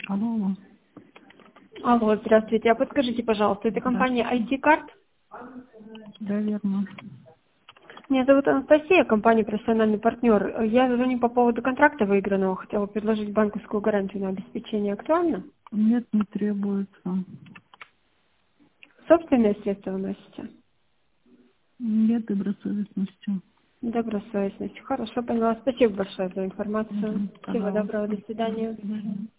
Алло, алло. Алло, здравствуйте. А подскажите, пожалуйста, это компания IT-Card? Да, верно. Меня зовут Анастасия, компания «Профессиональный партнер». Я звоню по поводу контракта выигранного. Хотела предложить банковскую гарантию на обеспечение. Актуально? Нет, не требуется. Собственные средства выносите? Нет добросовестности. Добросовестность. Хорошо, поняла. Спасибо большое за информацию. Мгм. Всего доброго. Пожалуйста. До До свидания. свидания.